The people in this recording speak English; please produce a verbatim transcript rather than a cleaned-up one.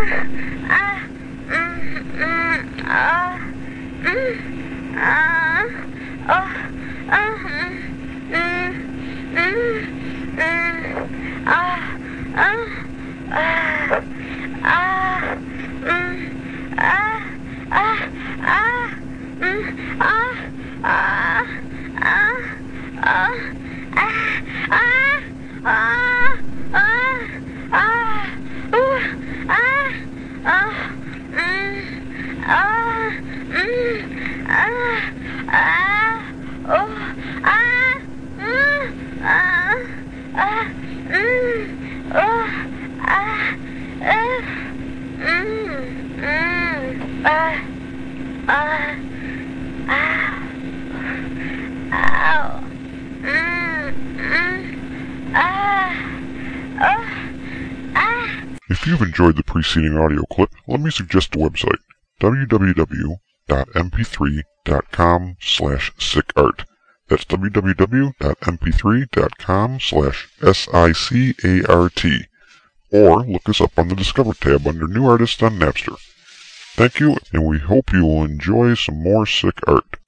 If you've enjoyed the preceding audio clip, let me suggest a website, w w w dot m p three dot com slash sicart. That's w w w dot m p three dot com slash S I C A R T. Or look us up on the Discover tab under New Artists on Napster. Thank you, and we hope you will enjoy some more sick art.